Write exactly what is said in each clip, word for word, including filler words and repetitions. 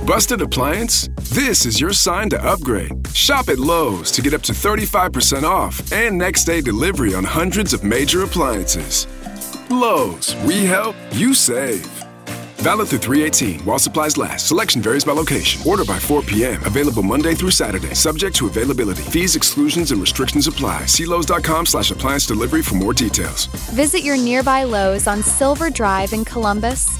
Busted appliance? This is your sign to upgrade. Shop at Lowe's to get up to thirty-five percent off and next day delivery on hundreds of major appliances. Lowe's, we help, you save. Valid through three eighteen while supplies last. Selection varies by location. Order by four p.m. Available Monday through Saturday. Subject to availability. Fees, exclusions, and restrictions apply. See Lowe's.com slash appliance delivery for more details. Visit your nearby Lowe's on Silver Drive in Columbus.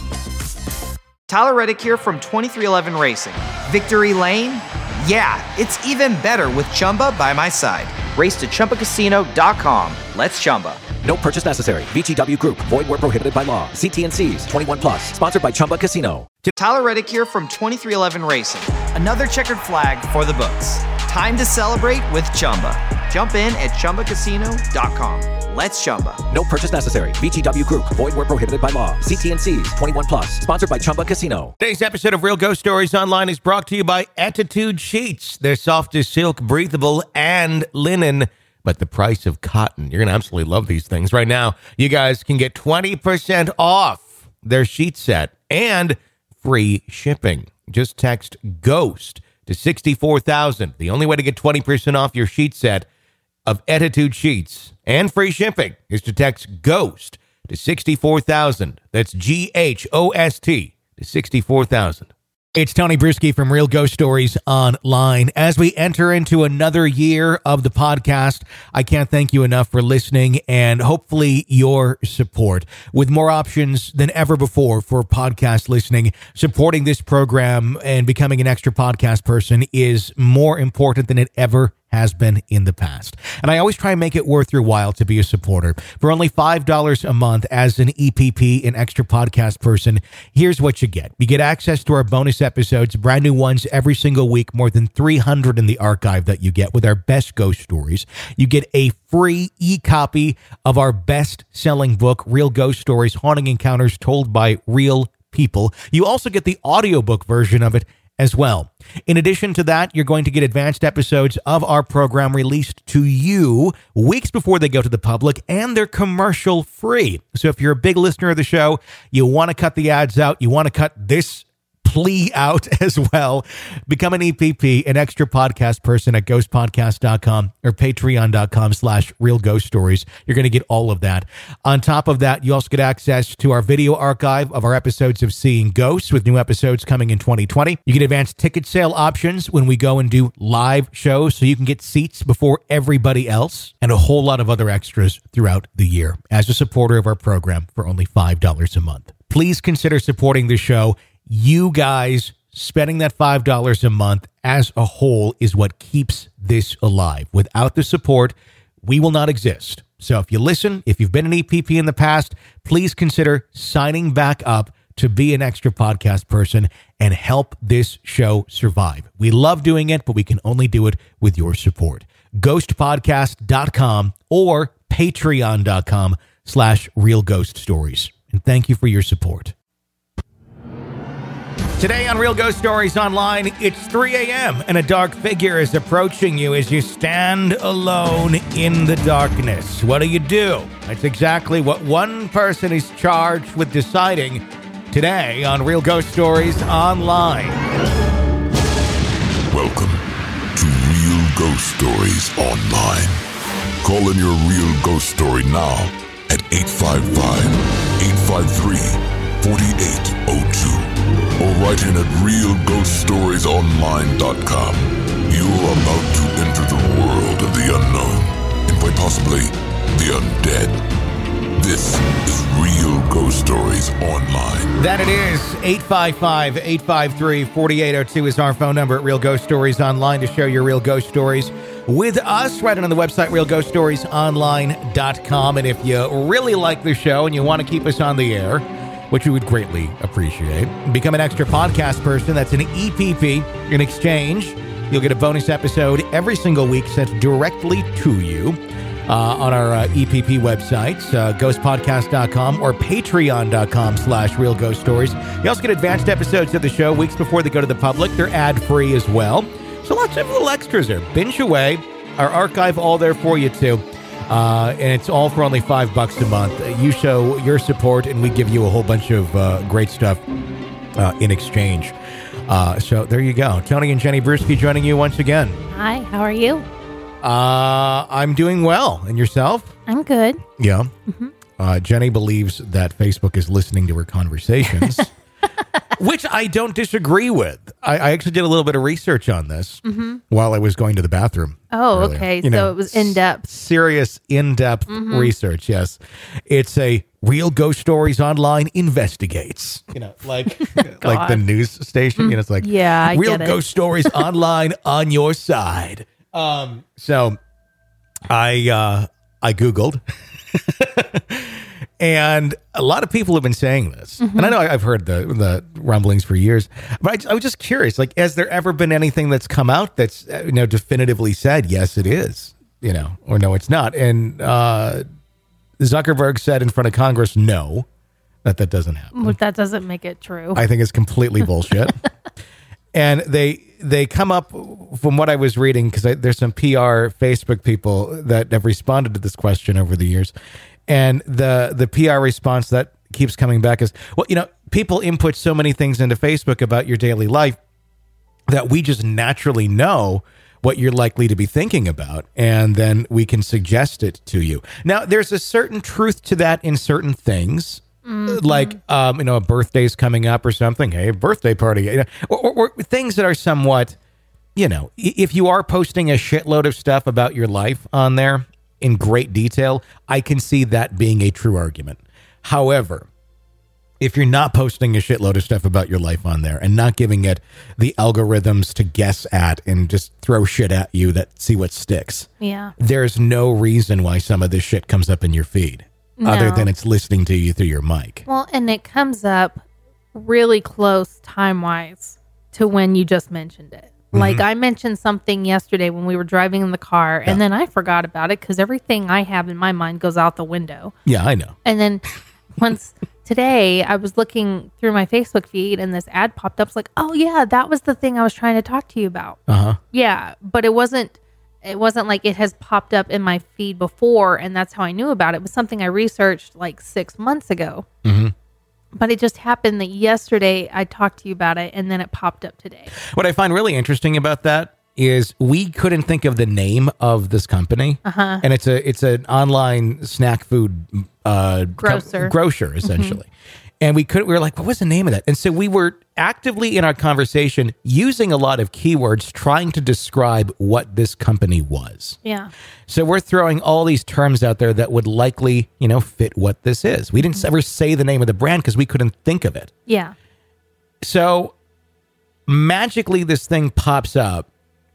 Tyler Reddick here from twenty-three eleven Racing. Victory Lane? Yeah, it's even better with Chumba by my side. Race to Chumba Casino dot com. Let's Chumba. No purchase necessary. V G W Group. Void where prohibited by law. See T and C's. twenty-one plus. Sponsored by Chumba Casino. Tyler Reddick here from twenty-three eleven Racing. Another checkered flag for the books. Time to celebrate with Chumba. Jump in at Chumba Casino dot com. Let's Chumba. No purchase necessary. V G W Group. Void where prohibited by law. See T and C's. twenty-one plus. Sponsored by Chumba Casino. Today's episode of Real Ghost Stories Online is brought to you by Attitude Sheets. They're soft as silk, breathable, and linen. But the price of cotton, you're going to absolutely love these things. Right now, you guys can get twenty percent off their sheet set and free shipping. Just text GHOST to sixty-four thousand. The only way to get twenty percent off your sheet set of Attitude Sheets and free shipping is to text GHOST to sixty-four thousand. That's G H O S T to sixty-four thousand. It's Tony Bruschi from Real Ghost Stories Online. As we enter into another year of the podcast, I can't thank you enough for listening and hopefully your support. With more options than ever before for podcast listening, supporting this program and becoming an extra podcast person is more important than it ever has been in the past. And I always try and make it worth your while to be a supporter. For only five dollars a month as an E P P, an extra podcast person, here's what you get. You get access to our bonus episodes, brand new ones every single week, more than three hundred in the archive that you get with our best ghost stories. You get a free e-copy of our best-selling book, Real Ghost Stories, Haunting Encounters Told by Real People. You also get the audiobook version of it as well. In addition to that, you're going to get advanced episodes of our program released to you weeks before they go to the public, and they're commercial free. So if you're a big listener of the show, you want to cut the ads out, you want to cut this plea out as well, become an E P P, an extra podcast person at ghost podcast dot com or patreon dot com slash real ghost stories. You're going to get all of that. On top of that, you also get access to our video archive of our episodes of Seeing Ghosts, with new episodes coming in twenty twenty. You get advanced ticket sale options when we go and do live shows, so you can get seats before everybody else, and a whole lot of other extras throughout the year as a supporter of our program for only five dollars a month. Please consider supporting the show. You guys spending that five dollars a month as a whole is what keeps this alive. Without the support, we will not exist. So if you listen, if you've been an E P P in the past, please consider signing back up to be an extra podcast person and help this show survive. We love doing it, but we can only do it with your support. ghost podcast dot com or patreon dot com slash real ghost stories. And thank you for your support. Today on Real Ghost Stories Online, it's three a.m. and a dark figure is approaching you as you stand alone in the darkness. What do you do? That's exactly what one person is charged with deciding today on Real Ghost Stories Online. Welcome to Real Ghost Stories Online. Call in your real ghost story now at eight five five, eight five three, four eight zero two. Or write in at real ghost stories online dot com. You're about to enter the world of the unknown, and quite possibly the undead. This is Real Ghost Stories Online. That it is. eight five five, eight five three, four eight zero two is our phone number at Real Ghost Stories Online to share your real ghost stories with us. Right on the website, real ghost stories online dot com. And if you really like the show and you want to keep us on the air, which we would greatly appreciate, become an extra podcast person. That's an E P P. In exchange, you'll get a bonus episode every single week sent directly to you uh, on our uh, E P P websites, uh, ghost podcast dot com or patreon dot com slash real ghost stories. You also get advanced episodes of the show weeks before they go to the public. They're ad-free as well. So lots of little extras there. Binge away. Our archive all there for you, too. Uh, and it's all for only five bucks a month. You show your support, and we give you a whole bunch of uh, great stuff uh, in exchange. Uh, so there you go. Tony and Jenny Brewski joining you once again. Hi, how are you? Uh, I'm doing well. And yourself? I'm good. Yeah. Mm-hmm. Uh, Jenny believes that Facebook is listening to her conversations, which I don't disagree with. I, I actually did a little bit of research on this mm-hmm. while I was going to the bathroom. Oh, earlier. okay. You so know, it was in-depth. Serious, in-depth mm-hmm. research, yes. It's a Real Ghost Stories Online investigates. You know, like like the news station. You know, it's like yeah, I Real get it. Ghost Stories Online on your side. Um, so I uh, I Googled. And a lot of people have been saying this. Mm-hmm. And I know I've heard the the rumblings for years. But I, I was just curious, like, has there ever been anything that's come out that's, you know, definitively said, yes, it is, you know, or no, it's not? And uh, Zuckerberg said in front of Congress, no, that that doesn't happen. But that doesn't make it true. I think it's completely bullshit. And they they come up, from what I was reading, because there's some P R Facebook people that have responded to this question over the years. And the the P R response that keeps coming back is, well, you know, people input so many things into Facebook about your daily life that we just naturally know what you're likely to be thinking about, and then we can suggest it to you. Now, there's a certain truth to that in certain things. Mm-hmm. Like, um, you know, a birthday's coming up or something. Hey, a birthday party. You know, or, or, or things that are somewhat, you know, if you are posting a shitload of stuff about your life on there in great detail, I can see that being a true argument. However, if you're not posting a shitload of stuff about your life on there and not giving it the algorithms to guess at and just throw shit at you that see what sticks, yeah, there's no reason why some of this shit comes up in your feed. No. Other than it's listening to you through your mic. Well, and it comes up really close time-wise to when you just mentioned it. Mm-hmm. Like, I mentioned something yesterday when we were driving in the car, yeah. and then I forgot about it because everything I have in my mind goes out the window. Yeah, I know. And then once today, I was looking through my Facebook feed, and this ad popped up. It's like, oh, yeah, that was the thing I was trying to talk to you about. Uh-huh. Yeah, but it wasn't... It wasn't like it has popped up in my feed before, and that's how I knew about it. It was something I researched like six months ago. Mm-hmm. But it just happened that yesterday I talked to you about it, and then it popped up today. What I find really interesting about that is we couldn't think of the name of this company, uh-huh. and it's a it's an online snack food uh, grocer, co- grocer essentially. Mm-hmm. And we could we were like, what was the name of that? And so we were actively in our conversation using a lot of keywords trying to describe what this company was. Yeah. So we're throwing all these terms out there that would likely, you know, fit what this is. We didn't mm-hmm. ever say the name of the brand because we couldn't think of it. Yeah. So magically this thing pops up.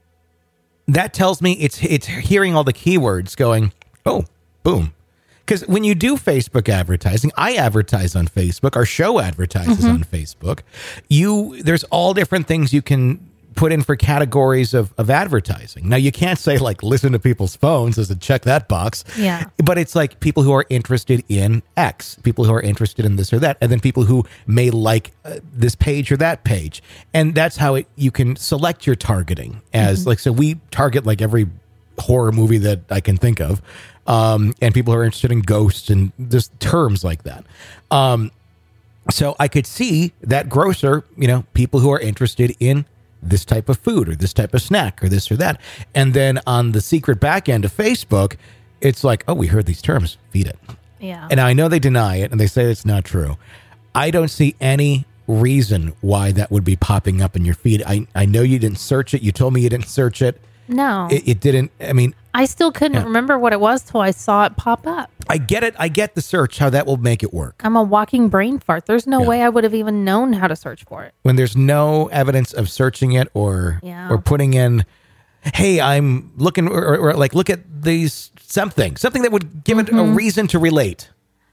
That tells me it's it's hearing all the keywords going, oh, boom. Because when you do Facebook advertising, I advertise on Facebook. Our show advertises mm-hmm. on Facebook. You there's all different things you can put in for categories of, of advertising. Now, you can't say, like, listen to people's phones as a check that box. Yeah. But it's like people who are interested in X, people who are interested in this or that, and then people who may like uh, this page or that page. And that's how it you can select your targeting as, mm-hmm. like, so we target, like, every horror movie that I can think of. Um, and people are interested in ghosts and just terms like that. Um, so I could see that grocer, you know, people who are interested in this type of food or this type of snack or this or that. And then on the secret back end of Facebook, it's like, oh, we heard these terms, feed it. Yeah. And I know they deny it and they say it's not true. I don't see any reason why that would be popping up in your feed. I, I know you didn't search it. You told me you didn't search it. No. It, it didn't, I mean... I still couldn't yeah. remember what it was till I saw it pop up. I get it. I get the search, how that will make it work. I'm a walking brain fart. There's no yeah. way I would have even known how to search for it. When there's no evidence of searching it or yeah. or putting in, hey, I'm looking, or, or, or like, look at these, something, something that would give mm-hmm. it a reason to relate.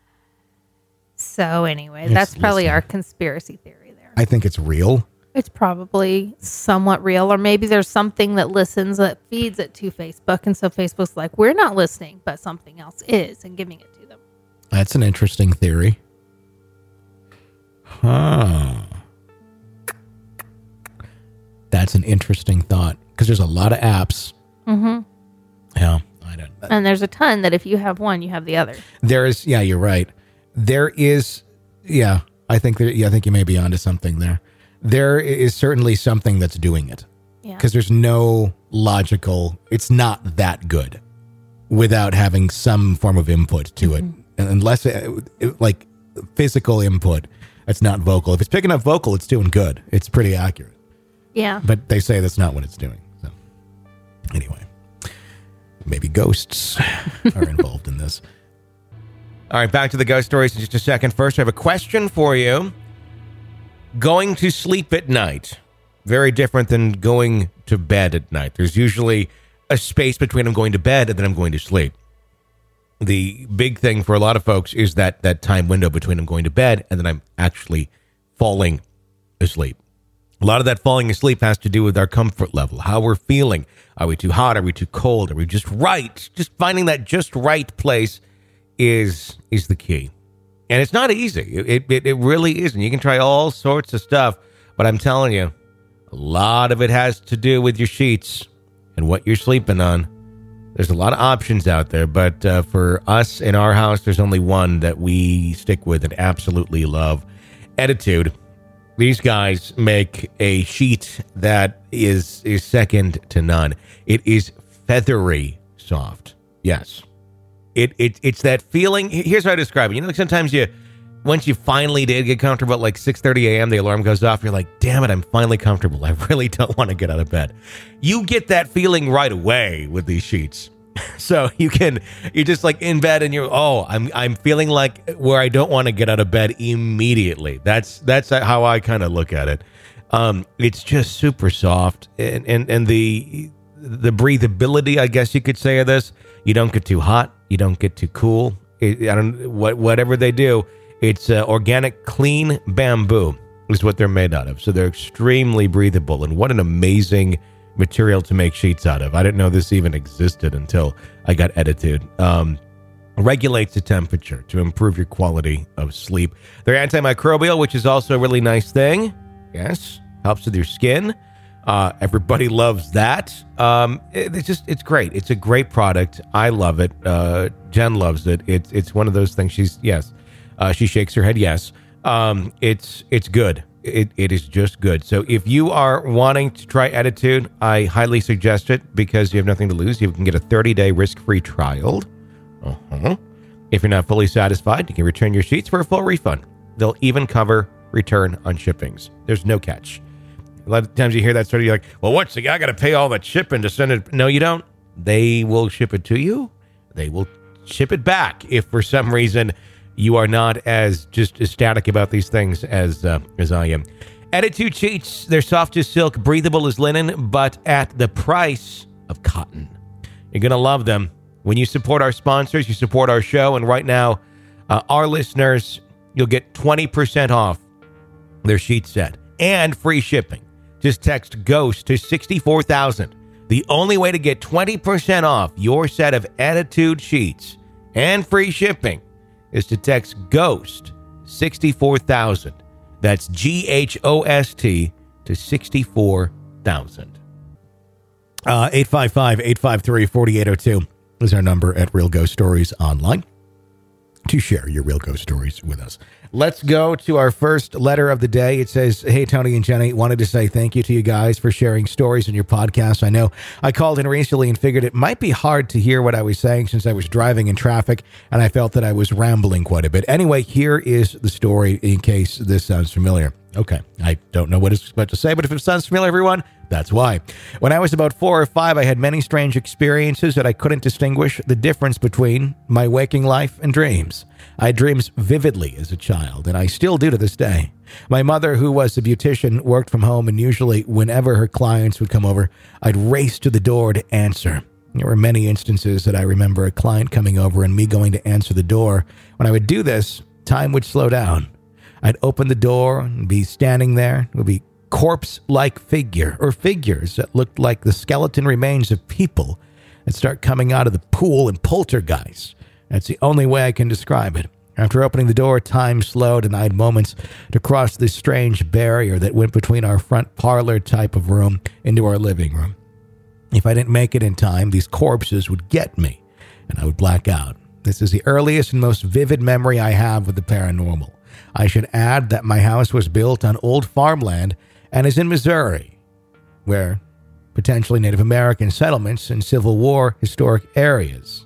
So anyway, Just that's probably listen. our conspiracy theory there. I think it's real. It's probably somewhat real, or maybe there's something that listens that feeds it to Facebook, and so Facebook's like, we're not listening, but something else is, and giving it to them. That's an interesting theory. Huh. That's an interesting thought, because there's a lot of apps. Mm-hmm. Yeah, I don't. And there's a ton that if you have one, you have the other. There is, yeah, you're right. There is, yeah. I think there, yeah, I think you may be onto something there. there is certainly something that's doing it. Yeah. Because there's no logical, it's not that good without having some form of input to it. Mm-hmm. And unless it, it, like physical input, it's not vocal. If it's picking up vocal, it's doing good. It's pretty accurate. Yeah. But they say that's not what it's doing. So anyway, maybe ghosts are involved in this. All right, back to the ghost stories in just a second. First, I have a question for you. Going to sleep at night, very different than going to bed at night. There's usually a space between I'm going to bed and then I'm going to sleep. The big thing for a lot of folks is that that time window between I'm going to bed and then I'm actually falling asleep. A lot of that falling asleep has to do with our comfort level, how we're feeling. Are we too hot? Are we too cold? Are we just right? Just finding that just right place is is the key. And it's not easy. It, it it really isn't. You can try all sorts of stuff, but I'm telling you, a lot of it has to do with your sheets and what you're sleeping on. There's a lot of options out there, but uh, for us in our house, there's only one that we stick with and absolutely love. Attitude. These guys make a sheet that is is second to none. It is feathery soft. Yes. It, it It's that feeling. Here's how I describe it. You know, like sometimes you, once you finally did get comfortable at like six thirty a.m., the alarm goes off. You're like, damn it, I'm finally comfortable. I really don't want to get out of bed. You get that feeling right away with these sheets. So you can, you're just like in bed and you're, oh, I'm I'm feeling like where I don't want to get out of bed immediately. That's that's how I kind of look at it. Um, it's just super soft, and, and and the the breathability, I guess you could say, of this. You don't get too hot. You don't get too cool. It, I don't what whatever they do. It's uh, organic, clean bamboo is what they're made out of. So they're extremely breathable, and what an amazing material to make sheets out of. I didn't know this even existed until I got Attitude. Um, regulates the temperature to improve your quality of sleep. They're antimicrobial, which is also a really nice thing. Yes, helps with your skin. Uh, everybody loves that. Um, it, it's just, it's great. It's a great product. I love it. Uh, Jen loves it. It's, it's one of those things. She's, yes, uh, she shakes her head. Yes. Um, it's, it's good. It, it is just good. So if you are wanting to try Attitude, I highly suggest it because you have nothing to lose. You can get a thirty day risk-free trial. Uh-huh. If you're not fully satisfied, you can return your sheets for a full refund. They'll even cover return on shippings. There's no catch. A lot of times you hear that sort of, you're like, well, what's the guy got to pay all that shipping to send it? No, you don't. They will ship it to you. They will ship it back if for some reason you are not as just ecstatic about these things as uh, as I am. Attitude sheets, they're soft as silk, breathable as linen, but at the price of cotton. You're going to love them. When you support our sponsors, you support our show, and right now, uh, our listeners, you'll get twenty percent off their sheet set and free shipping. Just text GHOST to sixty-four thousand. The only way to get twenty percent off your set of Attitude sheets and free shipping is to text GHOST sixty-four thousand. That's G H O S T to sixty-four thousand. Uh, eight five five, eight five three, four eight zero two is our number at Real Ghost Stories Online to share your real ghost stories with us. Let's go to our first letter of the day. It says, hey, Tony and Jenny, wanted to say thank you to you guys for sharing stories in your podcast. I know I called in recently and figured it might be hard to hear what I was saying since I was driving in traffic, and I felt that I was rambling quite a bit. Anyway, here is the story in case this sounds familiar. Okay, I don't know what it's about to say, but if it sounds familiar, everyone, that's why. When I was about four or five, I had many strange experiences that I couldn't distinguish the difference between my waking life and dreams. I had dreams vividly as a child, and I still do to this day. My mother, who was a beautician, worked from home, and usually whenever her clients would come over, I'd race to the door to answer. There were many instances that I remember a client coming over and me going to answer the door. When I would do this, time would slow down. I'd open the door and be standing there. It would be corpse-like figure or figures that looked like the skeleton remains of people that start coming out of the pool and poltergeist. That's the only way I can describe it. After opening the door, time slowed and I had moments to cross this strange barrier that went between our front parlor type of room into our living room. If I didn't make it in time, these corpses would get me and I would black out. This is the earliest and most vivid memory I have of the paranormal. I should add that my house was built on old farmland and is in Missouri, where potentially Native American settlements and Civil War historic areas.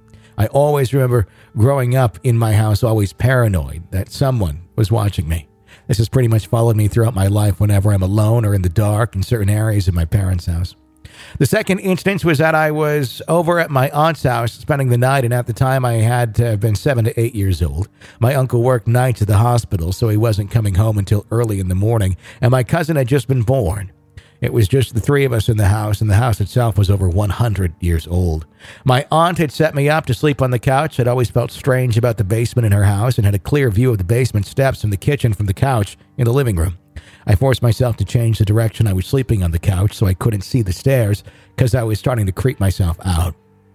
I always remember growing up in my house, always paranoid that someone was watching me. This has pretty much followed me throughout my life whenever I'm alone or in the dark in certain areas of my parents' house. The second instance was that I was over at my aunt's house spending the night, and at the time I had to have been seven to eight years old. My uncle worked nights at the hospital, so he wasn't coming home until early in the morning, and my cousin had just been born. It was just the three of us in the house, and the house itself was over one hundred years old. My aunt had set me up to sleep on the couch. I'd always felt strange about the basement in her house and had a clear view of the basement steps and the kitchen from the couch in the living room. I forced myself to change the direction I was sleeping on the couch so I couldn't see the stairs because I was starting to creep myself out.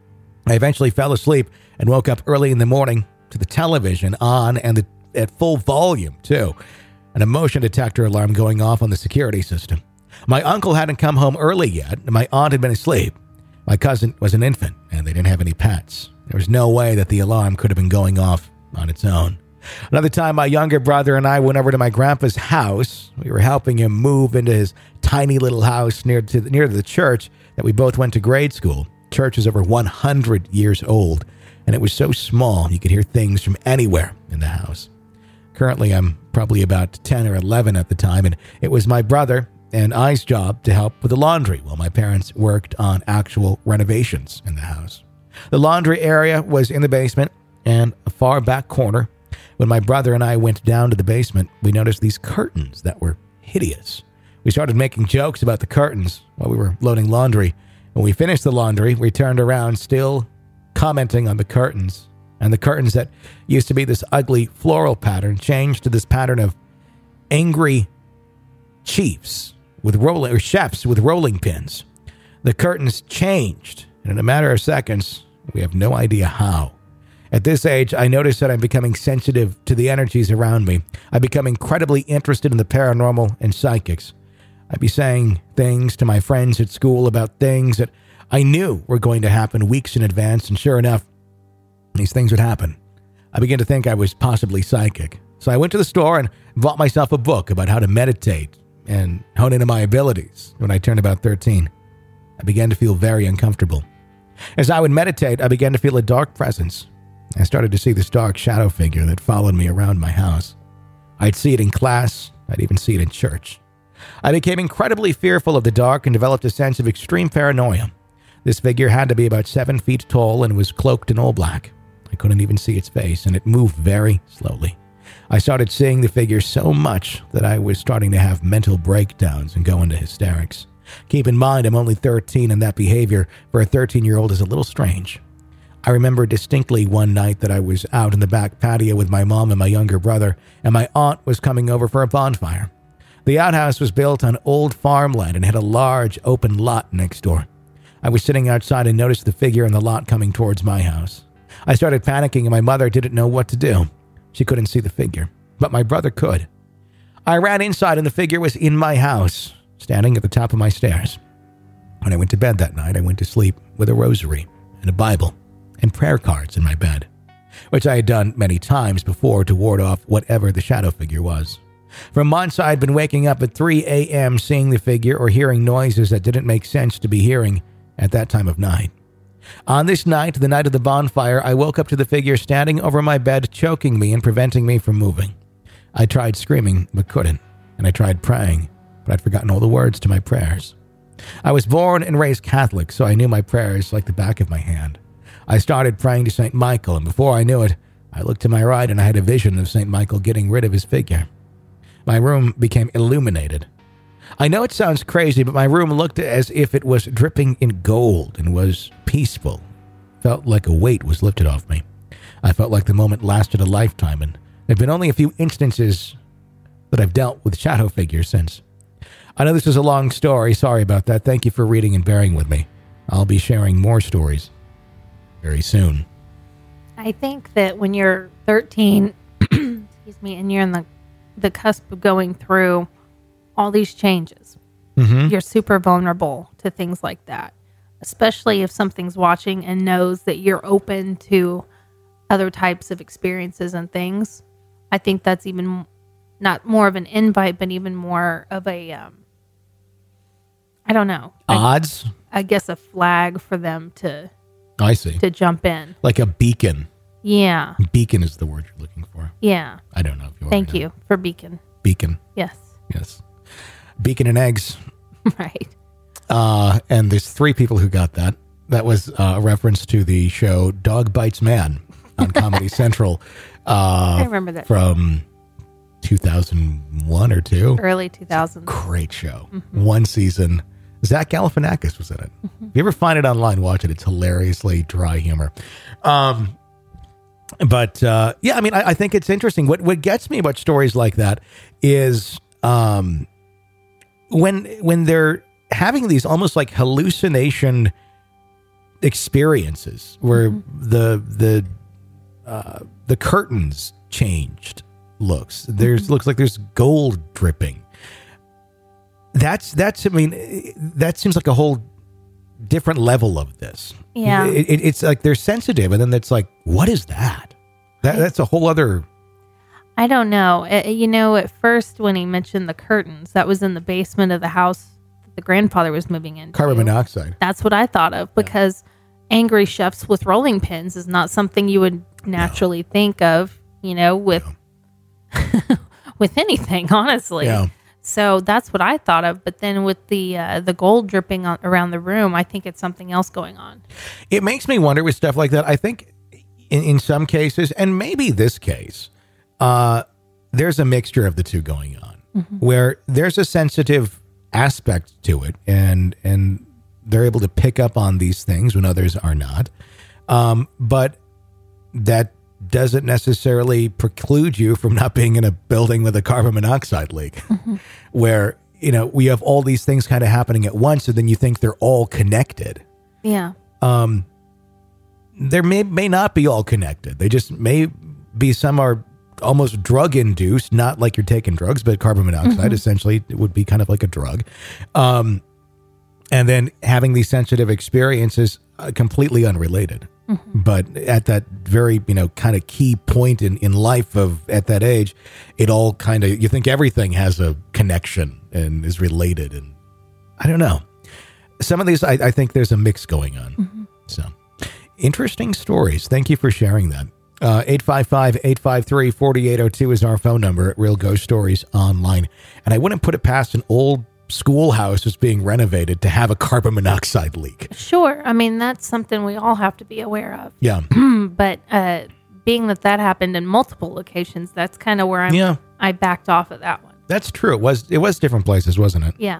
I eventually fell asleep and woke up early in the morning to the television on and the, at full volume, too. An motion detector alarm going off on the security system. My uncle hadn't come home early yet, and my aunt had been asleep. My cousin was an infant, and they didn't have any pets. There was no way that the alarm could have been going off on its own. Another time, my younger brother and I went over to my grandpa's house. We were helping him move into his tiny little house near to the, near to the church that we both went to grade school. Church is over one hundred years old, and it was so small you could hear things from anywhere in the house. Currently, I'm probably about ten or eleven at the time, and it was my brother and I's job to help with the laundry while my parents worked on actual renovations in the house. The laundry area was in the basement and a far back corner. When my brother and I went down to the basement, we noticed these curtains that were hideous. We started making jokes about the curtains while we were loading laundry. When we finished the laundry, we turned around, still commenting on the curtains. And the curtains that used to be this ugly floral pattern changed to this pattern of angry chiefs with rolling or chefs with rolling pins. The curtains changed, and in a matter of seconds, we have no idea how. At this age, I notice that I'm becoming sensitive to the energies around me. I become incredibly interested in the paranormal and psychics. I'd be saying things to my friends at school about things that I knew were going to happen weeks in advance, and sure enough, these things would happen. I began to think I was possibly psychic. So I went to the store and bought myself a book about how to meditate and hone into my abilities. When I turned about thirteen, I began to feel very uncomfortable. As I would meditate, I began to feel a dark presence. I started to see this dark shadow figure that followed me around my house. I'd see it in class. I'd even see it in church. I became incredibly fearful of the dark and developed a sense of extreme paranoia. This figure had to be about seven feet tall and was cloaked in all black. I couldn't even see its face, and it moved very slowly. I started seeing the figure so much that I was starting to have mental breakdowns and go into hysterics. Keep in mind, I'm only thirteen, and that behavior for a thirteen-year-old is a little strange. I remember distinctly one night that I was out in the back patio with my mom and my younger brother, and my aunt was coming over for a bonfire. The outhouse was built on old farmland and had a large open lot next door. I was sitting outside and noticed the figure in the lot coming towards my house. I started panicking, and my mother didn't know what to do. She couldn't see the figure, but my brother could. I ran inside, and the figure was in my house, standing at the top of my stairs. When I went to bed that night, I went to sleep with a rosary and a Bible and prayer cards in my bed, which I had done many times before to ward off whatever the shadow figure was. For months, I had been waking up at three a.m. seeing the figure or hearing noises that didn't make sense to be hearing at that time of night. On this night, the night of the bonfire, I woke up to the figure standing over my bed, choking me and preventing me from moving. I tried screaming, but couldn't, and I tried praying, but I'd forgotten all the words to my prayers. I was born and raised Catholic, so I knew my prayers like the back of my hand. I started praying to Saint Michael, and before I knew it, I looked to my right and I had a vision of Saint Michael getting rid of his figure. My room became illuminated. I know it sounds crazy, but my room looked as if it was dripping in gold and was peaceful. Felt like a weight was lifted off me. I felt like the moment lasted a lifetime, and there have been only a few instances that I've dealt with shadow figures since. I know this is a long story. Sorry about that. Thank you for reading and bearing with me. I'll be sharing more stories very soon. I think that when you're thirteen, excuse me, and you're in the, the cusp of going through all these changes, mm-hmm. you're super vulnerable to things like that, especially if something's watching and knows that you're open to other types of experiences and things. I think that's even not more of an invite, but even more of a, um, I don't know. Odds? I, I guess a flag for them to I see. to jump in. Like a beacon. Yeah. Beacon is the word you're looking for. Yeah. I don't know if you Thank already know. you for beacon. Beacon. Yes. Yes. Beacon and eggs. Right. Uh, and there's three people who got that. That was uh, a reference to the show Dog Bites Man on Comedy Central. Uh, I remember that. From two thousand one or two. Early two thousands. Great show. Mm-hmm. One season. Zach Galifianakis was in it. Mm-hmm. If you ever find it online, watch it. It's hilariously dry humor. Um, but uh, yeah, I mean, I, I think it's interesting. What what gets me about stories like that is um, when when they're having these almost like hallucination experiences where mm-hmm. the the uh, the curtains changed looks. There's mm-hmm. looks like there's gold dripping. That's that's I mean that seems like a whole different level of this. Yeah, it, it, it's like they're sensitive, and then it's like, what is that? That that's a whole other. I don't know. It, you know, at first when he mentioned the curtains, that was in the basement of the house that the grandfather was moving into. Carbon monoxide. That's what I thought of because yeah. angry chefs with rolling pins is not something you would naturally no. think of. You know, with no. with anything, honestly. Yeah. So that's what I thought of. But then with the uh, the gold dripping on, around the room, I think it's something else going on. It makes me wonder with stuff like that. I think in, in some cases, and maybe this case, uh, there's a mixture of the two going on, mm-hmm. where there's a sensitive aspect to it, and and they're able to pick up on these things when others are not. Um, but that doesn't necessarily preclude you from not being in a building with a carbon monoxide leak mm-hmm. where, you know, we have all these things kind of happening at once and then you think they're all connected. Yeah. Um, there may, may not be all connected. They just may be, some are almost drug induced, not like you're taking drugs, but carbon monoxide mm-hmm. essentially would be kind of like a drug. Um, and then having these sensitive experiences uh, completely unrelated. Mm-hmm. But at that very, you know, kind of key point in, in life of at that age, it all kind of, you think everything has a connection and is related. And I don't know. Some of these, I, I think there's a mix going on. Mm-hmm. So interesting stories. Thank you for sharing that. Uh, eight five five, eight five three, four eight zero two is our phone number at Real Ghost Stories Online. And I wouldn't put it past an old schoolhouse that's being renovated to have a carbon monoxide leak. Sure. I mean, that's something we all have to be aware of. Yeah. But uh, being that that happened in multiple locations, that's kind of where I'm, yeah. I backed off of that one. That's true. It was, it was different places, wasn't it? Yeah.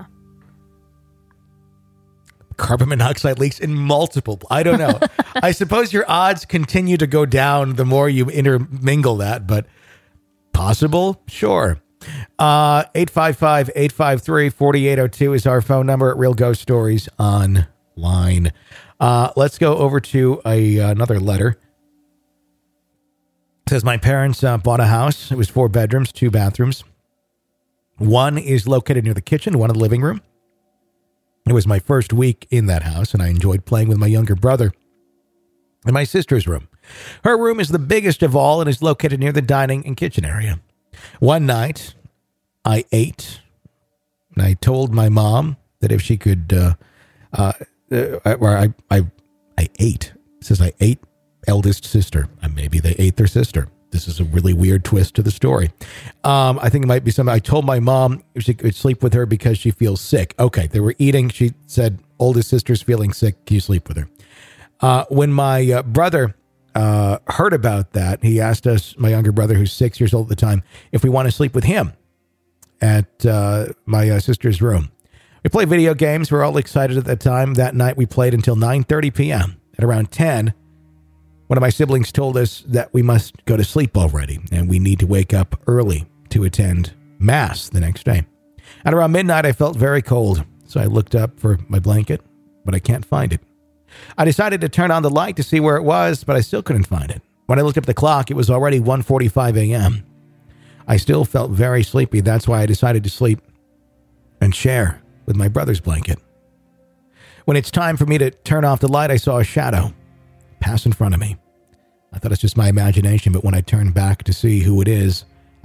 Carbon monoxide leaks in multiple. I don't know. I suppose your odds continue to go down the more you intermingle that, but possible? Sure. Uh, eight five five, eight five three, four eight zero two is our phone number at Real Ghost Stories Online. Uh, let's go over to a, another letter. It says, my parents uh, bought a house. It was four bedrooms, two bathrooms. One is located near the kitchen, one in the living room. It was my first week in that house, and I enjoyed playing with my younger brother in my sister's room. Her room is the biggest of all and is located near the dining and kitchen area. One night, I ate, and I told my mom that if she could, uh, uh, uh or I, I, I ate. It says I ate eldest sister. Uh, maybe they ate their sister. This is a really weird twist to the story. Um, I think it might be something. I told my mom if she could sleep with her because she feels sick. Okay, they were eating. She said, oldest sister's feeling sick. Can you sleep with her? Uh, when my uh, brother uh, heard about that, he asked us, my younger brother, who's six years old at the time, if we want to sleep with him at uh, my uh, sister's room. We play video games. We're all excited at that time. That night, we played until nine thirty p.m. At around ten, one of my siblings told us that we must go to sleep already, and we need to wake up early to attend Mass the next day. At around midnight, I felt very cold, so I looked up for my blanket, but I can't find it. I decided to turn on the light to see where it was, but I still couldn't find it. When I looked up at the clock, it was already one forty-five a.m. I still felt very sleepy. That's why I decided to sleep and share with my brother's blanket. When it's time for me to turn off the light, I saw a shadow pass in front of me. I thought it's just my imagination, but when I turned back to see who it is,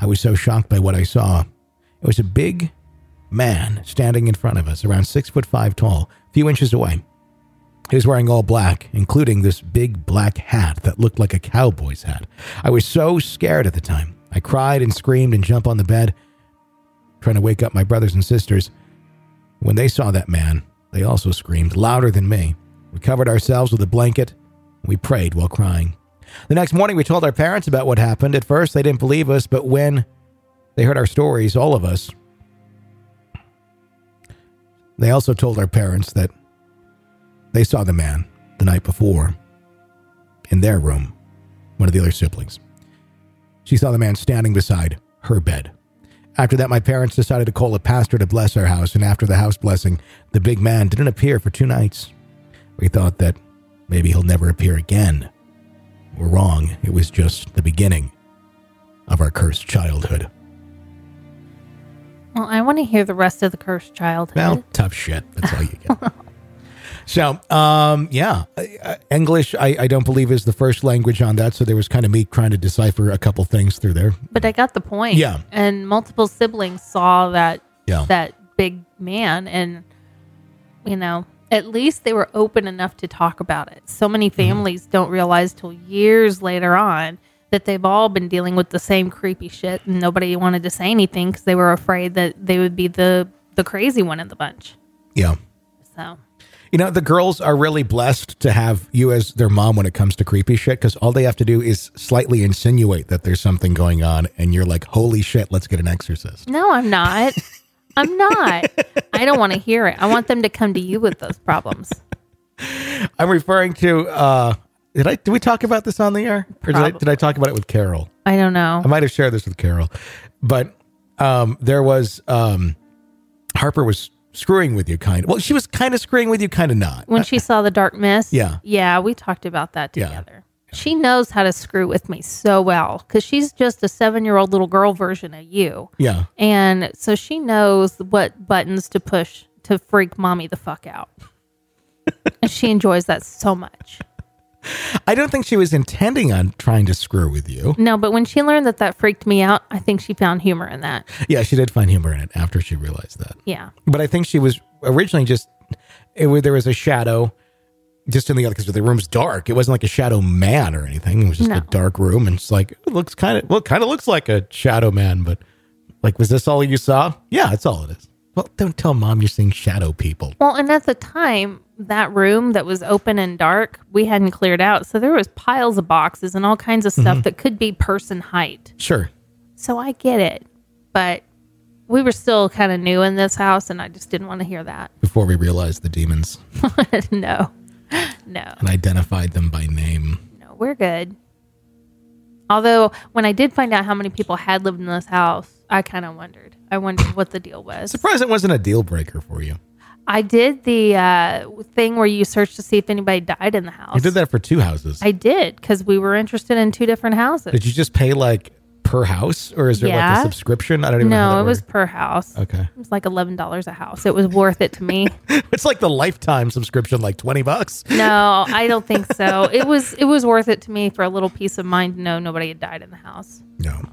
I was so shocked by what I saw. It was a big man standing in front of us, around six foot five tall, a few inches away. He was wearing all black, including this big black hat that looked like a cowboy's hat. I was so scared at the time. I cried and screamed and jumped on the bed, trying to wake up my brothers and sisters. When they saw that man, they also screamed louder than me. We covered ourselves with a blanket, and we prayed while crying. The next morning, we told our parents about what happened. At first, they didn't believe us, but when they heard our stories, all of us, they also told our parents that they saw the man the night before in their room, one of the other siblings. She saw the man standing beside her bed. After that, my parents decided to call a pastor to bless our house, and after the house blessing, the big man didn't appear for two nights. We thought that maybe he'll never appear again. We're wrong. It was just the beginning of our cursed childhood. Well, I want to hear the rest of the cursed childhood. Well, tough shit. That's all you get. So, um, yeah, uh, English, I, I don't believe is the first language on that. So there was kind of me trying to decipher a couple things through there. But I got the point. Yeah. And multiple siblings saw that, Yeah. that big man. And, you know, at least they were open enough to talk about it. So many families mm-hmm. don't realize till years later on that they've all been dealing with the same creepy shit. And nobody wanted to say anything because they were afraid that they would be the, the crazy one in the bunch. Yeah. So... You know, the girls are really blessed to have you as their mom when it comes to creepy shit, because all they have to do is slightly insinuate that there's something going on, and you're like, holy shit, let's get an exorcist. No, I'm not. I'm not. I don't want to hear it. I want them to come to you with those problems. I'm referring to, uh, did I, did we talk about this on the air? Or did I, did I talk about it with Carol? I don't know. I might have shared this with Carol. But um, there was, um, Harper was screwing with you, kind of. Well, she was kind of screwing with you, kind of not. When she saw the dark mist? Yeah. Yeah, we talked about that together. Yeah. She knows how to screw with me so well because she's just a seven-year-old little girl version of you. Yeah. And so she knows what buttons to push to freak mommy the fuck out. And she enjoys that so much. I don't think she was intending on trying to screw with you. No, but when she learned that that freaked me out, I think she found humor in that. Yeah, she did find humor in it after she realized that. Yeah. But I think she was originally just, it, there was a shadow just in the other, because the room's dark. It wasn't like a shadow man or anything. It was just No. a dark room. And it's like, it looks kind of, well, it kind of looks like a shadow man, but like, was this all you saw? Yeah, that's all it is. Well, don't tell mom you're seeing shadow people. Well, and at the time, that room that was open and dark, we hadn't cleared out. So there was piles of boxes and all kinds of stuff Mm-hmm. that could be person height. Sure. So I get it. But we were still kind of new in this house, and I just didn't want to hear that. Before we realized the demons No. No. and identified them by name. No, we're good. Although, when I did find out how many people had lived in this house, I kind of wondered. I wondered what the deal was. Surprised it wasn't a deal breaker for you. I did the uh, thing where you search to see if anybody died in the house. You did that for two houses. I did, because we were interested in two different houses. Did you just pay like per house, or is there like Yeah. a subscription? I don't even know. how No, that it was works. per house. Okay. It was like eleven dollars a house. It was worth it to me. It's like the lifetime subscription, like twenty bucks. No, I don't think so. It was it was worth it to me for a little peace of mind to know nobody had died in the house. No.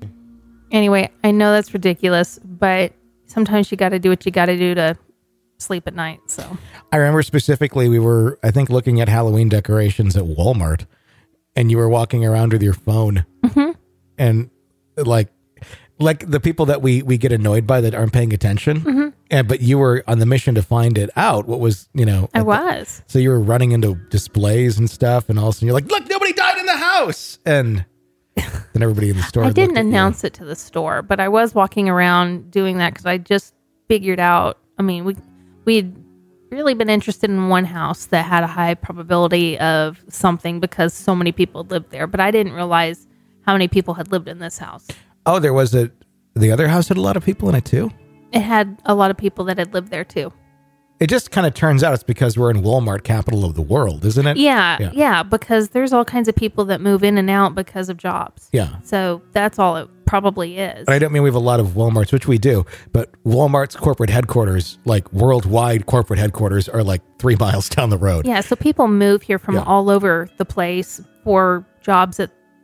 Anyway, I know that's ridiculous, but sometimes you got to do what you got to do to sleep at night. So I remember specifically, we were, I think, looking at Halloween decorations at Walmart, and you were walking around with your phone, mm-hmm. and like, like the people that we we get annoyed by that aren't paying attention, Mm-hmm. and but you were on the mission to find it out. What was, you know? I at the- was. so you were running into displays and stuff, and all of a sudden you're like, "Look, nobody died in the house!" And then everybody in the store. I didn't looked at you. announce it to the store, but I was walking around doing that because I just figured out. I mean, we we'd really been interested in one house that had a high probability of something because so many people lived there, but I didn't realize how many people had lived in this house. Oh, there was a. The other house had a lot of people in it too. It had a lot of people that had lived there too. It just kind of turns out it's because we're in Walmart, capital of the world, isn't it? Yeah, Yeah. yeah, because there's all kinds of people that move in and out because of jobs. Yeah. So that's all it probably is. And I don't mean we have a lot of Walmarts, which we do, but Walmart's corporate headquarters, like worldwide corporate headquarters, are like three miles down the road. Yeah, so people move here from Yeah. all over the place for jobs that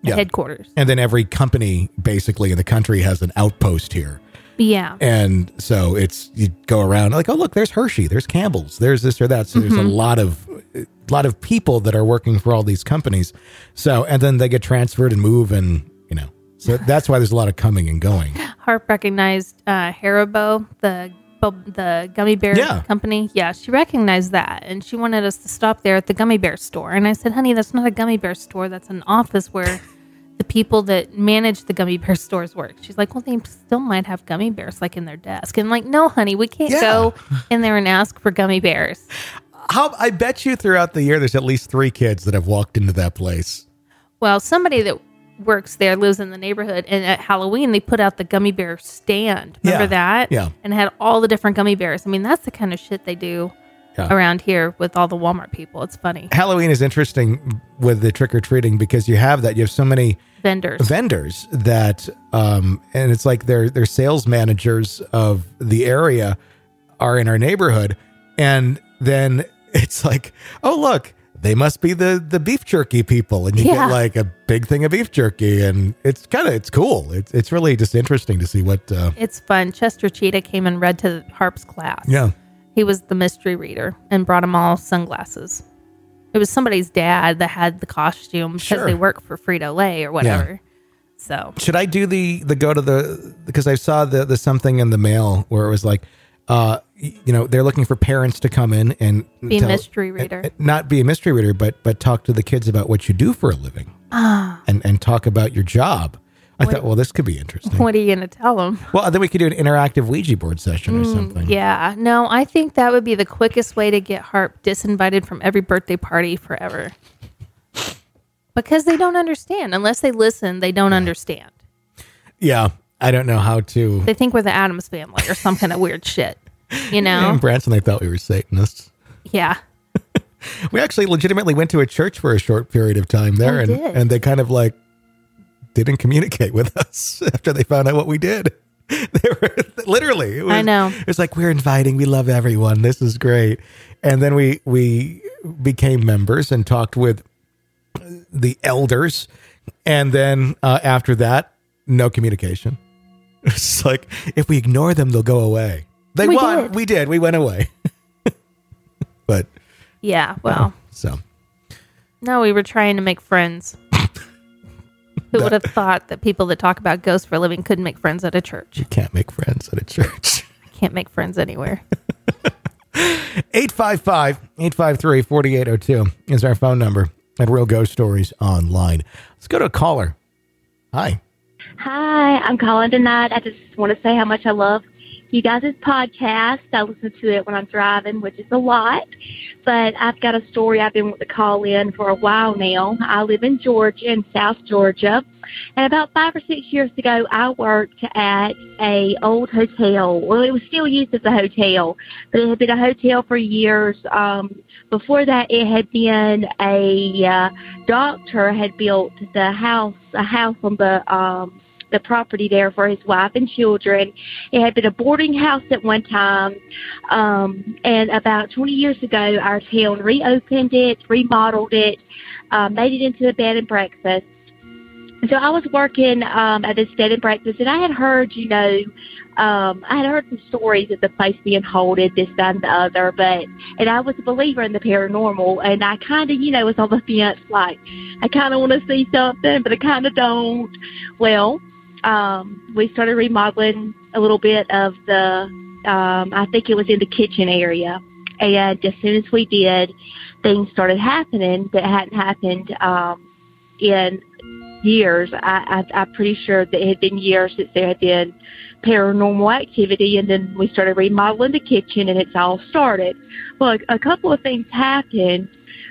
at Yeah. headquarters. And then every company basically in the country has an outpost here. Yeah. And so it's, you go around like, oh, look, there's Hershey, there's Campbell's, there's this or that. So there's a lot of, a lot of people that are working for all these companies. So, and then they get transferred and move and, you know, so that's why there's a lot of coming and going. Harp recognized uh, Haribo, the the gummy bear Yeah. company. Yeah, she recognized that, and she wanted us to stop there at the gummy bear store. And I said, honey, that's not a gummy bear store. That's an office where the people that manage the gummy bear stores work. She's like, well, they still might have gummy bears like in their desk. And I'm like, no, honey, we can't Yeah. go in there and ask for gummy bears. How, I bet you throughout the year, there's at least three kids that have walked into that place. Well, somebody that works there lives in the neighborhood, and at Halloween they put out the gummy bear stand. Remember Yeah. that? Yeah. And had all the different gummy bears. I mean, that's the kind of shit they do Yeah. around here with all the Walmart people. It's funny. Halloween is interesting with the trick or treating because you have that. You have so many Vendors. vendors that, um, and it's like they're, they're sales managers of the area are in our neighborhood. And then it's like, oh, look, they must be the, the beef jerky people. And you Yeah. get like a big thing of beef jerky. And it's kind of, it's cool. It's, it's really just interesting to see what, uh, It's fun. Chester Cheetah came and read to Harp's class. yeah. He was the mystery reader and brought them all sunglasses. It was somebody's dad that had the costume because Sure. they work for Frito-Lay or whatever. So Should I do the, the go to the, because I saw the, the something in the mail where it was like, uh, y- you know, they're looking for parents to come in and Be a mystery reader. and- and not be a mystery reader, but, but talk to the kids about what you do for a living Ah. and, and talk about your job. I thought, well, this could be interesting. what are you going to tell them? Well, then we could do an interactive Ouija board session or something. Mm, Yeah. No, I think that would be the quickest way to get Harp disinvited from every birthday party forever. Because they don't understand. Unless they listen, they don't understand. Yeah. I don't know how to. They think we're the Addams family or some kind of weird shit. You know? In Branson, they thought we were Satanists. Yeah. We actually legitimately went to a church for a short period of time there, Oh, and, did? and they kind of like didn't communicate with us after they found out what we did. They were literally, it was, I know. It's like, we're inviting, we love everyone. This is great. And then we, we became members and talked with the elders. And then uh, after that, no communication. It's like, if we ignore them, they'll go away. They We won. did. We did. We went away. But Yeah. Well, so no, we were trying to make friends. Who would have thought that people that talk about ghosts for a living couldn't make friends at a church? you can't make friends at a church. I can't make friends anywhere. eight five five, eight five three, four eight zero two is our phone number at Real Ghost Stories Online. Let's go to a caller. Hi. Hi, I'm calling tonight. I just want to say how much I love you guys' podcast. I listen to it when I'm driving, which is a lot. But I've got a story I've been wanting to call in for a while now. I live in Georgia, in South Georgia. And about five or six years ago, I worked at a old hotel. Well, it was still used as a hotel, but it had been a hotel for years. Um, before that, it had been a uh, doctor had built the house, a house on the um, the property there for his wife and children. It had been a boarding house at one time. Um, and about twenty years ago, our town reopened it, remodeled it, uh, made it into a bed and breakfast. And so I was working um, at this bed and breakfast, and I had heard, you know, um, I had heard some stories of the place being haunted, this, that, and the other, but, and I was a believer in the paranormal, and I kind of, you know, was on the fence, like, I kind of want to see something, but I kind of don't. Well, um, we started remodeling a little bit of the, um, I think it was in the kitchen area, and as soon as we did, things started happening that hadn't happened um, in years. I, I, I'm pretty sure that it had been years since there had been paranormal activity, and then we started remodeling the kitchen, and it's all started. Well, a, a couple of things happened,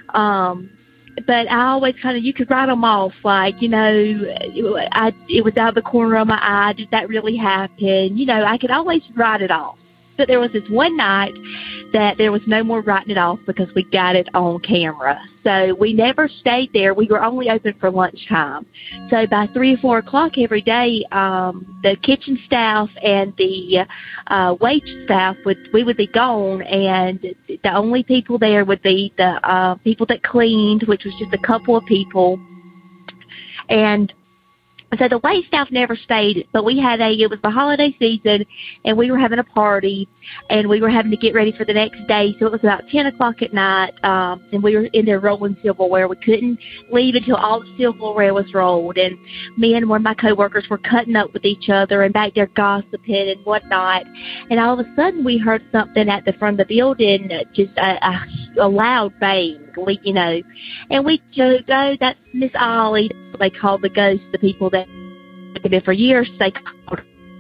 um, but I always kind of, you could write them off, like, you know, it, I, it was out of the corner of my eye. Did that really happen? You know, I could always write it off. But there was this one night that there was no more writing it off because we got it on camera. So we never stayed there. We were only open for lunchtime. So by three or four o'clock every day, um, the kitchen staff and the uh, wait staff would we would be gone, and the only people there would be the uh, people that cleaned, which was just a couple of people. And so the wait staff never stayed, but we had a, it was the holiday season, and we were having a party, and we were having to get ready for the next day. So it was about ten o'clock at night, um, and we were in there rolling silverware. We couldn't leave until all the silverware was rolled, and me and one of my coworkers were cutting up with each other and back there gossiping and whatnot. And all of a sudden we heard something at the front of the building, just a, a, a loud bang. We, you know, and we joked, oh, that's Miss Ollie. They called the ghost, the people that had been there for years. They called.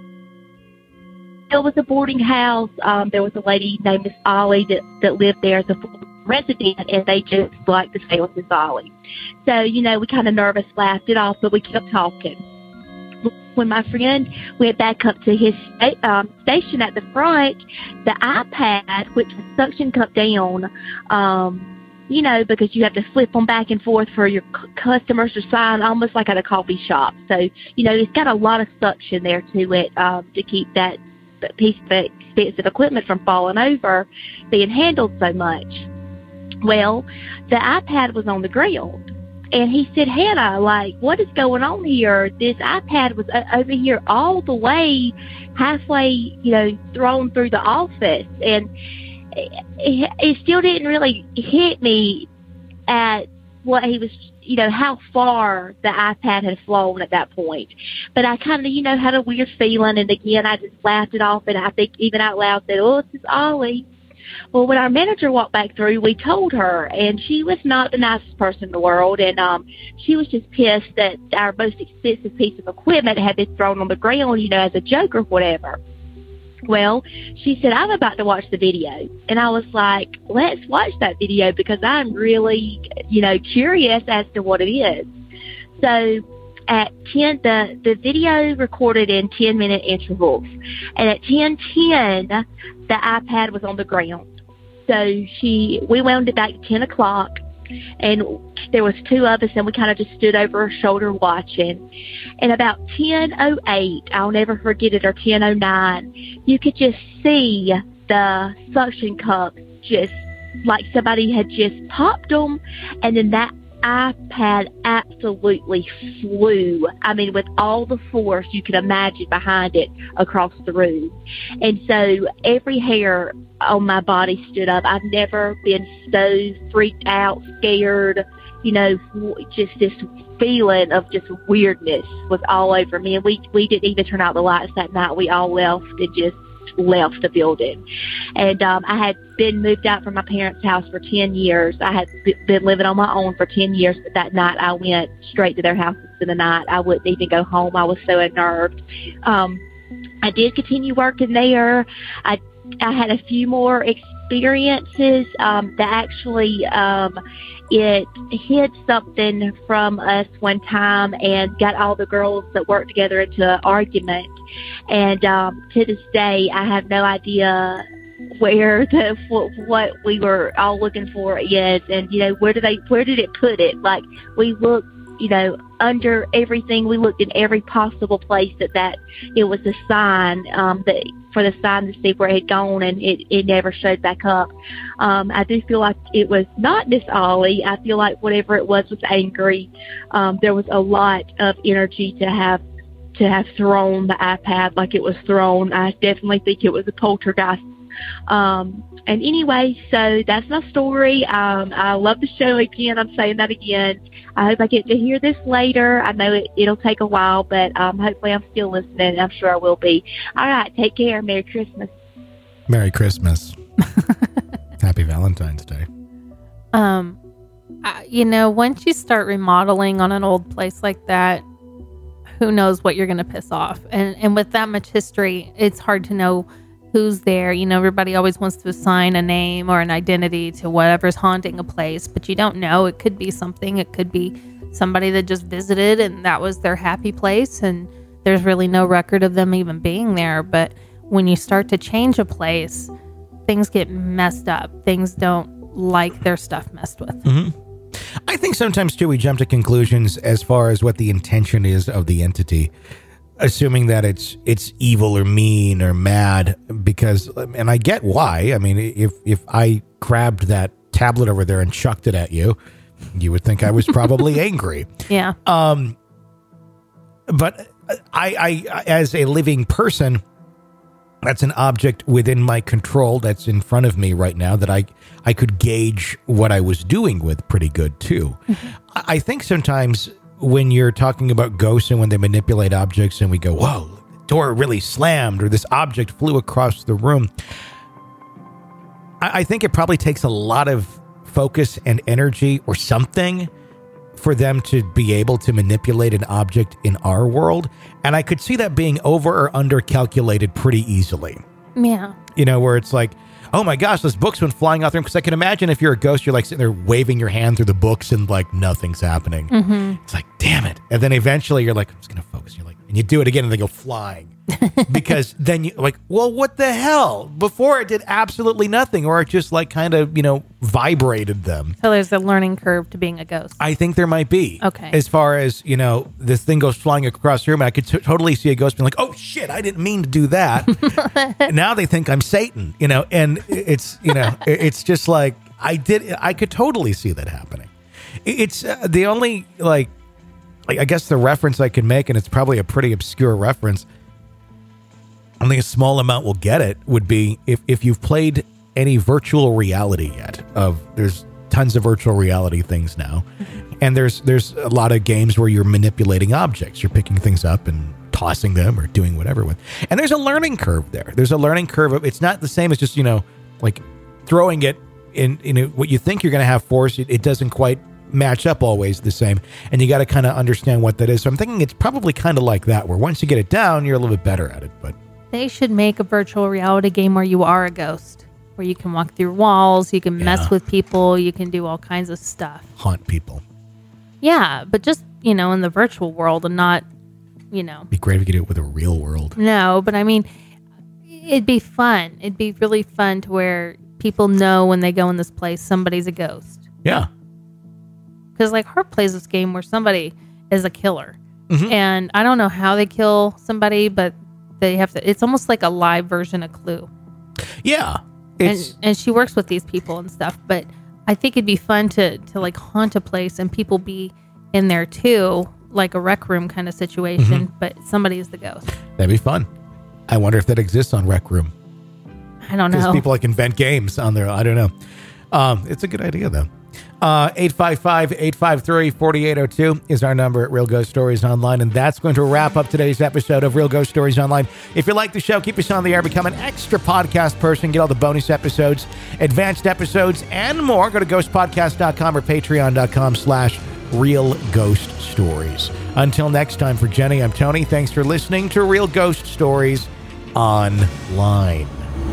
It was a boarding house. Um, there was a lady named Miss Ollie that, that lived there as a resident, and they just liked to stay with Miss Ollie. So, you know, we kind of nervous laughed it off, but we kept talking. When my friend went back up to his um, station at the front, the iPad, which was suction cup down, um, you know, because you have to flip them back and forth for your c- customers to sign, almost like at a coffee shop. So, you know, it's got a lot of suction there to it um, to keep that piece of expensive equipment from falling over, being handled so much. Well, the iPad was on the ground. And he said, Hannah, like, what is going on here? This iPad was uh, over here all the way, halfway, you know, thrown through the office. And it, it still didn't really hit me at what he was, you know, how far the iPad had flown at that point. But I kind of, you know, had a weird feeling. And again, I just laughed it off. And I think even out loud said, oh, this is Ollie. Well, when our manager walked back through, we told her, and she was not the nicest person in the world, and um, she was just pissed that our most expensive piece of equipment had been thrown on the ground, you know, as a joke or whatever. Well, she said, I'm about to watch the video, and I was like, let's watch that video because I'm really, you know, curious as to what it is. So at ten, the, the video recorded in ten-minute intervals, and at ten ten, the iPad was on the ground. So she, we wound it back at ten o'clock, and there was two of us, and we kind of just stood over her shoulder watching. And about ten oh eight, I'll never forget it, or ten oh nine, you could just see the suction cups just like somebody had just popped them, and then that iPad absolutely flew. I mean, with all the force you could imagine behind it across the room. And so every hair on my body stood up. I've never been so freaked out, scared, you know, just this feeling of just weirdness was all over me. And we, we didn't even turn out the lights that night. We all left and just left the building. And um, I had been moved out from my parents' house for ten years. I had b- been living on my own for ten years, but that night I went straight to their house to spend the night. I wouldn't even go home. I was so unnerved. Um, I did continue working there. I I had a few more experiences um, that actually um, it hid something from us one time and got all the girls that worked together into an argument. And um, to this day, I have no idea where the what we were all looking for is, and you know where did they where did it put it? Like we looked, you know, under everything. We looked in every possible place that that it was a sign um, that for the sign to see where it had gone, and it, it never showed back up. Um, I do feel like it was not Miss Ollie. I feel like whatever it was was angry. Um, there was a lot of energy to have to have thrown the iPad like it was thrown. I definitely think it was a poltergeist. Um, and anyway, so that's my story. Um, I love the show again. I'm saying that again. I hope I get to hear this later. I know it, it'll take a while, but um, hopefully I'm still listening. I'm sure I will be. All right. Take care. Merry Christmas. Merry Christmas. Happy Valentine's Day. Um, I, you know, once you start remodeling on an old place like that, who knows what you're going to piss off. And and with that much history, it's hard to know who's there. You know, everybody always wants to assign a name or an identity to whatever's haunting a place, but you don't know. It could be something. It could be somebody that just visited and that was their happy place, and there's really no record of them even being there. But when you start to change a place, things get messed up. Things don't like their stuff messed with. Mm-hmm. I think sometimes, too, we jump to conclusions as far as what the intention is of the entity, assuming that it's it's evil or mean or mad, because, and I get why. I mean, if if I grabbed that tablet over there and chucked it at you, you would think I was probably angry. Yeah. Um, but I, I, as a living person, that's an object within my control that's in front of me right now that I, I could gauge what I was doing with pretty good too. Mm-hmm. I think sometimes when you're talking about ghosts and when they manipulate objects and we go, whoa, the door really slammed or this object flew across the room. I, I think it probably takes a lot of focus and energy or something for them to be able to manipulate an object in our world. And I could see that being over or under calculated pretty easily. Yeah. You know, where it's like, oh my gosh, those books went flying out there. Because I can imagine if you're a ghost, you're like sitting there waving your hand through the books and like nothing's happening. Mm-hmm. It's like, damn it. And then eventually you're like, I'm just going to focus. You're like, and you do it again and they go flying. Because then you like, well, what the hell? Before it did absolutely nothing, or it just like kind of, you know, vibrated them. So there's a learning curve to being a ghost. I think there might be. Okay. As far as, you know, this thing goes flying across the room, and I could t- totally see a ghost being like, oh shit, I didn't mean to do that. Now they think I'm Satan, you know, and it's, you know, it's just like, I did, I could totally see that happening. It's uh, the only, like, I guess the reference I can make, and it's probably a pretty obscure reference, only a small amount will get it, would be if, if you've played any virtual reality yet. Of there's tons of virtual reality things now, and there's there's a lot of games where you're manipulating objects, you're picking things up and tossing them or doing whatever with, and there's a learning curve there. There's a learning curve of, it's not the same as just, you know, like throwing it in, you know, what you think you're going to have force. It, it doesn't quite match up always the same, and you got to kind of understand what that is. So I'm thinking it's probably kind of like that, where once you get it down, you're a little bit better at it. But they should make a virtual reality game where you are a ghost, where you can walk through walls, you can Yeah. mess with people, you can do all kinds of stuff. Haunt people. Yeah, but just, you know, in the virtual world and not, you know. Be great if you could do it with a real world. No, but I mean, it'd be fun. It'd be really fun to where people know when they go in this place, somebody's a ghost. Yeah. Because, like, Hart plays this game where somebody is a killer. Mhm. And I don't know how they kill somebody, but they have to, it's almost like a live version of Clue. Yeah. It's, and and she works with these people and stuff, but I think it'd be fun to to like haunt a place and people be in there too, like a rec room kind of situation, Mm-hmm. but somebody is the ghost. that'd be fun. I wonder if that exists on Rec Room. I don't Because know. people like invent games on there. I don't know. Um, it's a good idea, though. Uh, eight five five, eight five three, four eight zero two is our number at Real Ghost Stories Online. And that's going to wrap up today's episode of Real Ghost Stories Online. If you like the show, keep us on the air, become an extra podcast person, get all the bonus episodes, advanced episodes, and more. Go to ghost podcast dot com or patreon dot com slash Real Ghost Stories. Until next time, for Jenny, I'm Tony. Thanks for listening to Real Ghost Stories Online.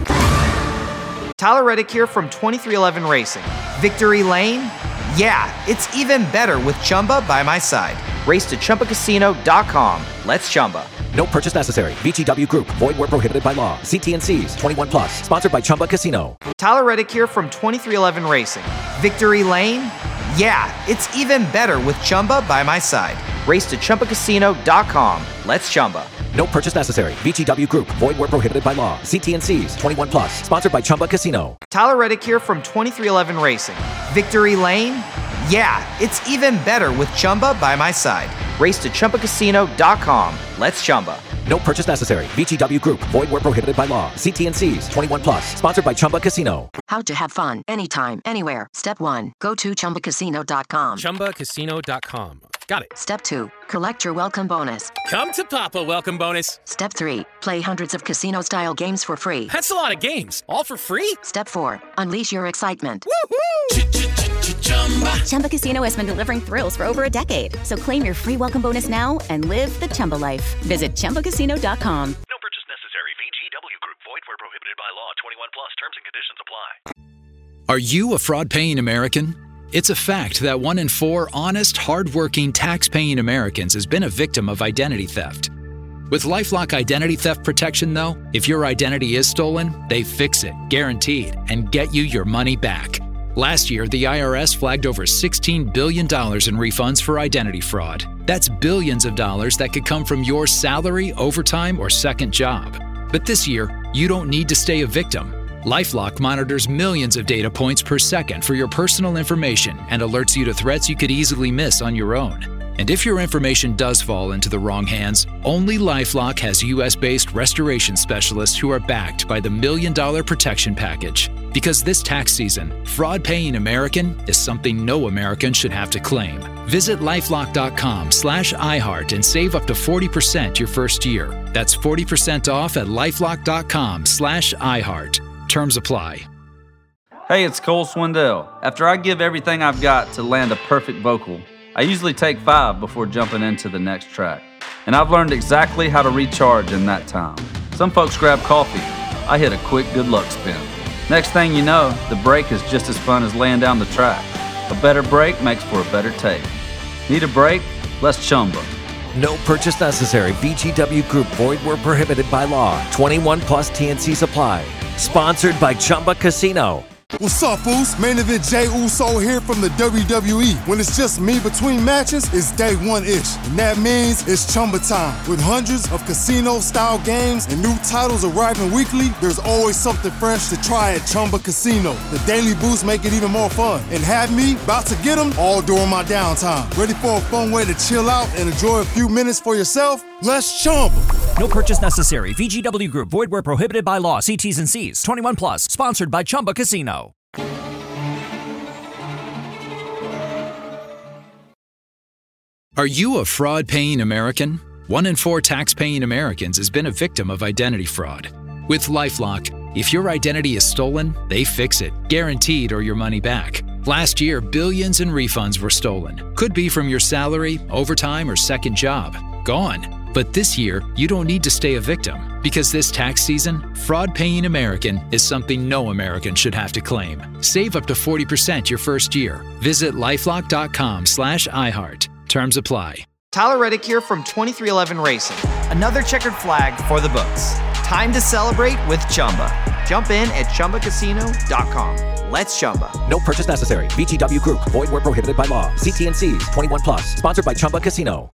Tyler Reddick here from twenty-three eleven Racing. Victory Lane? Yeah, it's even better with Chumba by my side. Race to Chumba Casino dot com. Let's Chumba. No purchase necessary. V G W Group. Void where prohibited by law. See T N Cs. twenty-one plus. Sponsored by Chumba Casino. Tyler Reddick here from twenty-three eleven Racing. Victory Lane? Yeah, it's even better with Chumba by my side. Race to Chumba Casino dot com. Let's Chumba. No purchase necessary. V G W Group. Void where prohibited by law. See T N Cs. twenty-one plus. Sponsored by Chumba Casino. Tyler Reddick here from twenty-three eleven Racing. Victory Lane? Yeah, it's even better with Chumba by my side. Race to Chumba Casino dot com. Let's Chumba. No purchase necessary. V G W Group. Void where prohibited by law. See T N Cs. twenty-one plus. Sponsored by Chumba Casino. How to have fun anytime, anywhere. Step one, go to Chumba Casino dot com. Chumba Casino dot com. Got it. Step two, collect your welcome bonus. Come to Papa welcome bonus. Step three, play hundreds of casino-style games for free. That's a lot of games. All for free? Step four, unleash your excitement. Chumba Casino has been delivering thrills for over a decade. So claim your free welcome bonus now and live the Chumba life. Visit Chumba Casino dot com. No purchase necessary. V G W Group. Void where prohibited by law. twenty-one plus. Terms and conditions apply. Are you a fraud-paying American? It's a fact that one in four honest, hard-working, tax-paying Americans has been a victim of identity theft. With LifeLock Identity Theft Protection, though, if your identity is stolen, they fix it, guaranteed, and get you your money back. Last year, the I R S flagged over sixteen billion dollars in refunds for identity fraud. That's billions of dollars that could come from your salary, overtime, or second job. But this year, you don't need to stay a victim. LifeLock monitors millions of data points per second for your personal information and alerts you to threats you could easily miss on your own. And if your information does fall into the wrong hands, only LifeLock has U S-based restoration specialists who are backed by the Million Dollar Protection Package. Because this tax season, fraud-paying American is something no American should have to claim. Visit lifelock.com slash iHeart and save up to forty percent your first year. That's forty percent off at lifelock.com slash iHeart. Terms apply. Hey, it's Cole Swindell. After I give everything I've got to land a perfect vocal, I usually take five before jumping into the next track. And I've learned exactly how to recharge in that time. Some folks grab coffee. I hit a quick good luck spin. Next thing you know, the break is just as fun as laying down the track. A better break makes for a better take. Need a break? Let's Chumba. No purchase necessary. V G W Group. Void where prohibited by law. twenty-one plus T N C Supply. Sponsored by Chumba Casino. What's up, Foos? Main Event Jay Uso here from the W W E. When it's just me between matches, it's day one-ish. And that means it's Chumba time. With hundreds of casino-style games and new titles arriving weekly, there's always something fresh to try at Chumba Casino. The daily boosts make it even more fun. And have me about to get them all during my downtime. Ready for a fun way to chill out and enjoy a few minutes for yourself? Let's Chumba. No purchase necessary. V G W Group. Void where prohibited by law. See T's and C's. twenty-one plus. Sponsored by Chumba Casino. Are you a fraud-paying American? One in four tax-paying Americans has been a victim of identity fraud. With LifeLock, if your identity is stolen, they fix it, guaranteed or your money back. Last year, billions in refunds were stolen. Could be from your salary, overtime, or second job. Gone. But this year, you don't need to stay a victim, because this tax season, fraud-paying American is something no American should have to claim. Save up to forty percent your first year. Visit lifelock.com slash iHeart. Terms apply. Tyler Reddick here from twenty-three eleven Racing. Another checkered flag for the books. Time to celebrate with Chumba. Jump in at chumba casino dot com. Let's Chumba. No purchase necessary. V G W Group. Void where prohibited by law. See T N Cs. twenty-one plus. Sponsored by Chumba Casino.